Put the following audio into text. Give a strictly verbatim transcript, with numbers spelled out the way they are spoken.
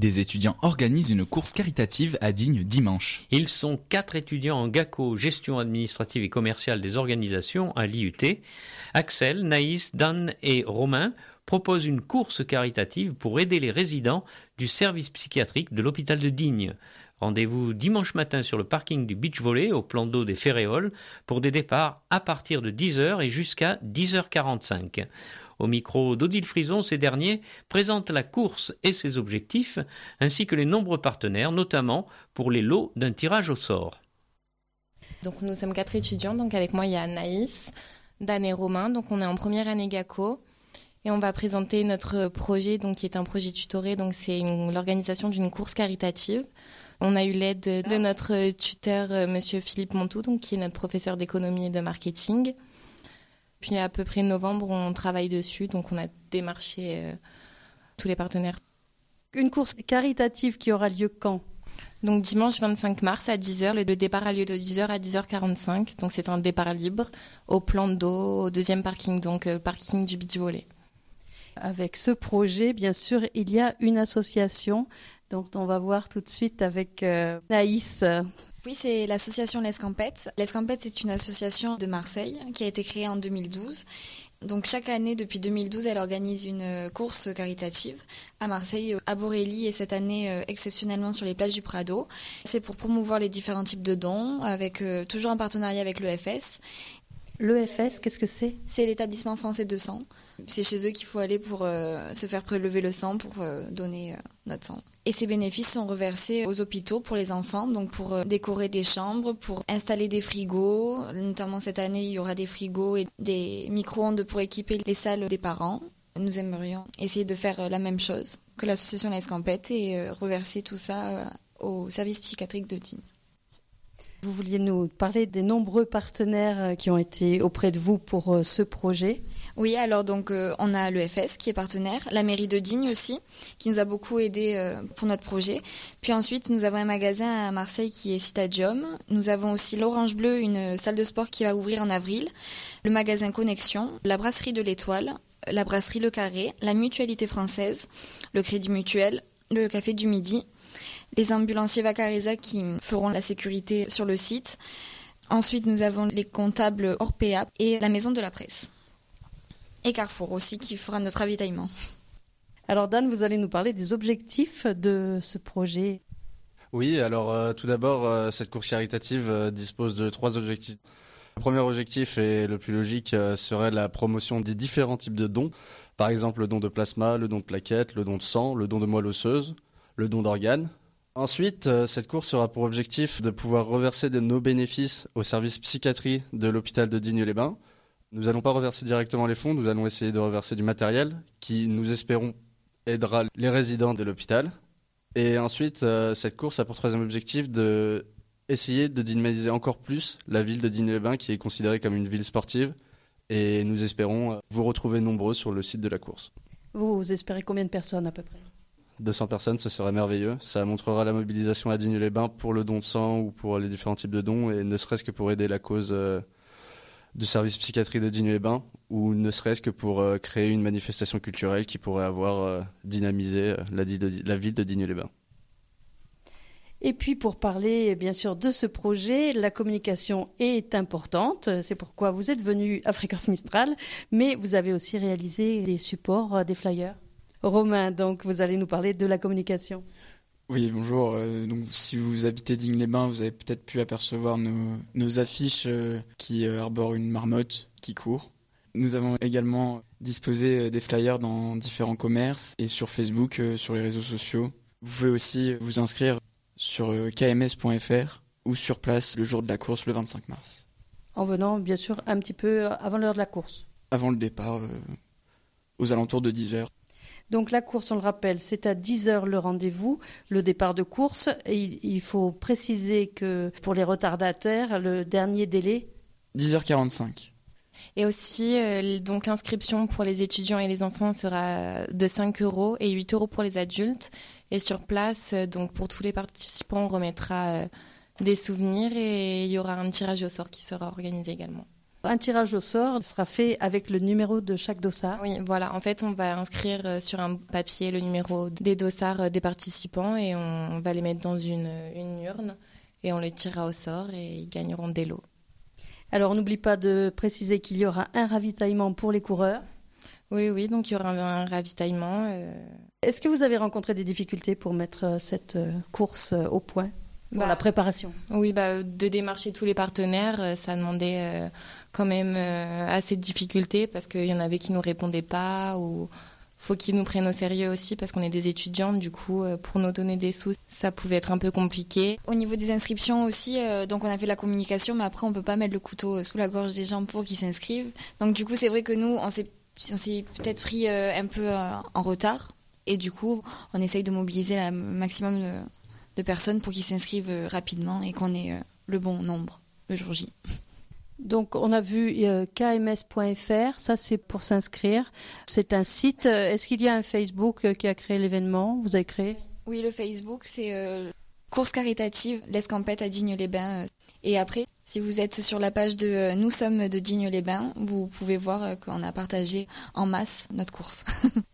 Des étudiants organisent une course caritative à Digne dimanche. Ils sont quatre étudiants en GACO, gestion administrative et commerciale des organisations à l'I U T. Axel, Naïs, Dan et Romain proposent une course caritative pour aider les résidents du service psychiatrique de l'hôpital de Digne. Rendez-vous dimanche matin sur le parking du beach volley au plan d'eau des Ferréoles pour des départs à partir de dix heures et jusqu'à dix heures quarante-cinq. Au micro d'Odile Frison, ces derniers présentent la course et ses objectifs, ainsi que les nombreux partenaires, notamment pour les lots d'un tirage au sort. Donc nous sommes quatre étudiants, donc avec moi il y a Naïs, Dan et Romain, donc on est en première année GACO. Et on va présenter notre projet, donc, qui est un projet tutoré, donc c'est une, l'organisation d'une course caritative. On a eu l'aide de, de notre tuteur, euh, monsieur Philippe Montou, donc, qui est notre professeur d'économie et de marketing. Puis à peu près novembre, on travaille dessus, donc on a démarché euh, tous les partenaires. Une course caritative qui aura lieu quand ? Donc dimanche vingt-cinq mars à dix heures, le départ a lieu de dix heures à dix heures quarante-cinq, donc c'est un départ libre au plan d'eau, au deuxième parking, donc le euh, parking du beach volley. Avec ce projet, bien sûr, il y a une association dont on va voir tout de suite avec euh, Naïs. Oui, c'est l'association L'Escampette. L'Escampette, c'est une association de Marseille qui a été créée en deux mille douze. Donc chaque année, depuis deux mille douze, elle organise une course caritative à Marseille, à Borély, et cette année, euh, exceptionnellement, sur les plages du Prado. C'est pour promouvoir les différents types de dons, avec euh, toujours en partenariat avec l'E F S. L'E F S, qu'est-ce que c'est ? C'est l'établissement français de sang. C'est chez eux qu'il faut aller pour euh, se faire prélever le sang, pour euh, donner euh, notre sang. Et ces bénéfices sont reversés aux hôpitaux pour les enfants, donc pour euh, décorer des chambres, pour installer des frigos. Notamment cette année, il y aura des frigos et des micro-ondes pour équiper les salles des parents. Nous aimerions essayer de faire euh, la même chose que l'association L'Escampette et euh, reverser tout ça euh, au service psychiatrique de Digne. Vous vouliez nous parler des nombreux partenaires qui ont été auprès de vous pour ce projet ? Oui, alors donc euh, on a l'E F S qui est partenaire, la mairie de Digne aussi, qui nous a beaucoup aidé euh, pour notre projet. Puis ensuite, nous avons un magasin à Marseille qui est Citadium. Nous avons aussi l'Orange Bleu, une salle de sport qui va ouvrir en avril, le magasin Connexion, la brasserie de l'Étoile, la brasserie Le Carré, la Mutualité Française, le Crédit Mutuel, le Café du Midi, les ambulanciers Vacaresa qui feront la sécurité sur le site. Ensuite, nous avons les comptables Orpea et la Maison de la Presse. Et Carrefour aussi qui fera notre ravitaillement. Alors Dan, vous allez nous parler des objectifs de ce projet. Oui, alors euh, tout d'abord, euh, cette course caritative euh, dispose de trois objectifs. Le premier objectif, et le plus logique, euh, serait la promotion des différents types de dons. Par exemple, le don de plasma, le don de plaquettes, le don de sang, le don de moelle osseuse, le don d'organes. Ensuite, euh, cette course aura pour objectif de pouvoir reverser de nos bénéfices au service psychiatrie de l'hôpital de Digne-les-Bains. Nous n'allons pas reverser directement les fonds, nous allons essayer de reverser du matériel qui, nous espérons, aidera les résidents de l'hôpital. Et ensuite, euh, cette course a pour troisième objectif de essayer de dynamiser encore plus la ville de Digne-les-Bains qui est considérée comme une ville sportive. Et nous espérons vous retrouver nombreux sur le site de la course. Vous, vous espérez combien de personnes à peu près ? deux cents personnes, ce serait merveilleux. Ça montrera la mobilisation à Digne-les-Bains pour le don de sang ou pour les différents types de dons, et ne serait-ce que pour aider la cause euh, du service psychiatrie de Digne-les-Bains, ou ne serait-ce que pour euh, créer une manifestation culturelle qui pourrait avoir euh, dynamisé la, la ville de Digne-les-Bains. Et puis pour parler bien sûr de ce projet, la communication est importante, c'est pourquoi vous êtes venu à Fréquence Mistral, mais vous avez aussi réalisé des supports, des flyers. Romain, donc vous allez nous parler de la communication. Oui, bonjour. Euh, donc, si vous habitez Digne-les-Bains, vous avez peut-être pu apercevoir nos, nos affiches euh, qui euh, arborent une marmotte qui court. Nous avons également disposé des flyers dans différents commerces et sur Facebook, euh, sur les réseaux sociaux. Vous pouvez aussi vous inscrire sur euh, k m s point f r ou sur place le jour de la course, le vingt-cinq mars. En venant, bien sûr, un petit peu avant l'heure de la course. Avant le départ, euh, aux alentours de dix heures. Donc la course, on le rappelle, c'est à dix heures le rendez-vous, le départ de course. Et il faut préciser que pour les retardataires, le dernier délai dix heures quarante-cinq. Et aussi, euh, donc l'inscription pour les étudiants et les enfants sera de cinq euros et huit euros pour les adultes. Et sur place, euh, donc pour tous les participants, on remettra euh, des souvenirs et il y aura un tirage au sort qui sera organisé également. Un tirage au sort sera fait avec le numéro de chaque dossard. Oui, voilà. En fait, on va inscrire sur un papier le numéro des dossards des participants et on va les mettre dans une, une urne et on les tirera au sort et ils gagneront des lots. Alors, on n'oublie pas de préciser qu'il y aura un ravitaillement pour les coureurs. Oui, oui, donc il y aura un, un ravitaillement. Euh... Est-ce que vous avez rencontré des difficultés pour mettre cette course au point, pour bah, la préparation ? Oui, bah, de démarcher tous les partenaires, ça demandait euh, quand même euh, assez de difficultés parce qu'il y en avait qui ne nous répondaient pas ou faut qu'ils nous prennent au sérieux aussi parce qu'on est des étudiantes, du coup, euh, pour nous donner des sous, ça pouvait être un peu compliqué. Au niveau des inscriptions aussi, euh, donc on a fait la communication, mais après on peut pas mettre le couteau sous la gorge des gens pour qu'ils s'inscrivent. Donc du coup, c'est vrai que nous, on s'est On s'est peut-être pris euh, un peu euh, en retard et du coup on essaye de mobiliser le maximum de, de personnes pour qu'ils s'inscrivent euh, rapidement et qu'on ait euh, le bon nombre le jour J. Donc on a vu euh, k m s point f r, ça c'est pour s'inscrire. C'est un site. Est-ce qu'il y a un Facebook euh, qui a créé l'événement ? Vous avez créé ? Oui, le Facebook c'est euh, course caritative l'Escampette à Digne-les-Bains. Et après, si vous êtes sur la page de euh, Nous sommes de Digne-les-Bains, vous pouvez voir euh, qu'on a partagé en masse notre course.